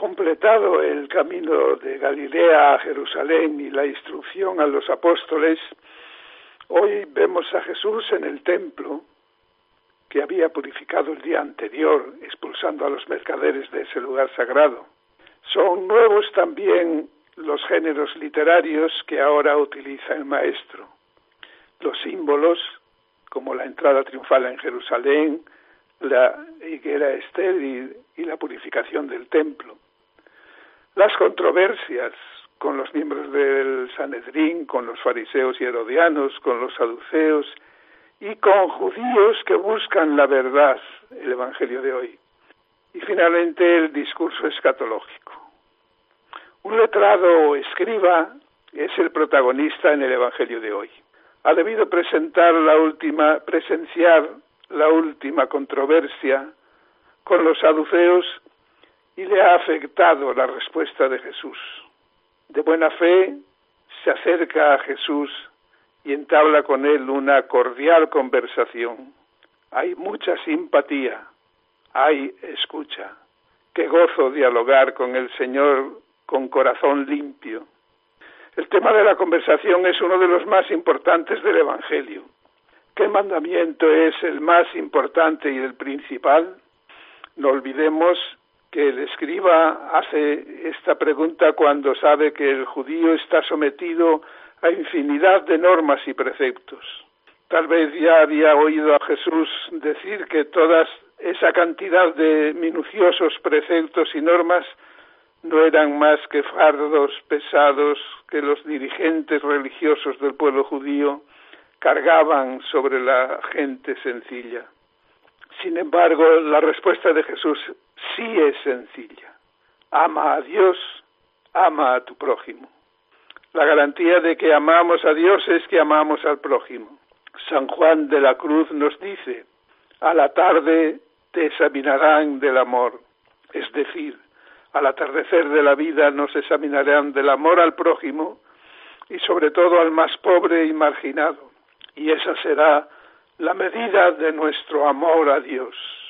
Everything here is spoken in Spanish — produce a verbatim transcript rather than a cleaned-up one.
Completado el camino de Galilea a Jerusalén y la instrucción a los apóstoles, hoy vemos a Jesús en el templo que había purificado el día anterior, expulsando a los mercaderes de ese lugar sagrado. Son nuevos también los géneros literarios que ahora utiliza el maestro. Los símbolos, como la entrada triunfal en Jerusalén, la higuera estéril y la purificación del templo. Las controversias con los miembros del Sanedrín, con los fariseos y herodianos, con los saduceos y con judíos que buscan la verdad, el Evangelio de hoy. Y finalmente el discurso escatológico. Un letrado o escriba es el protagonista en el Evangelio de hoy. Ha debido presentar la última, presenciar la última controversia con los saduceos y le ha afectado la respuesta de Jesús. De buena fe se acerca a Jesús y entabla con él una cordial conversación. Hay mucha simpatía, hay escucha. Qué gozo dialogar con el Señor con corazón limpio. El tema de la conversación es uno de los más importantes del Evangelio. ¿Qué mandamiento es el más importante y el principal? No olvidemos que el escriba hace esta pregunta cuando sabe que el judío está sometido a infinidad de normas y preceptos. Tal vez ya había oído a Jesús decir que toda esa cantidad de minuciosos preceptos y normas no eran más que fardos pesados que los dirigentes religiosos del pueblo judío cargaban sobre la gente sencilla. Sin embargo, la respuesta de Jesús sí es sencilla. Ama a Dios, ama a tu prójimo. La garantía de que amamos a Dios es que amamos al prójimo. San Juan de la Cruz nos dice, a la tarde te examinarán del amor. Es decir, al atardecer de la vida nos examinarán del amor al prójimo y sobre todo al más pobre y marginado. Y esa será la medida de nuestro amor a Dios.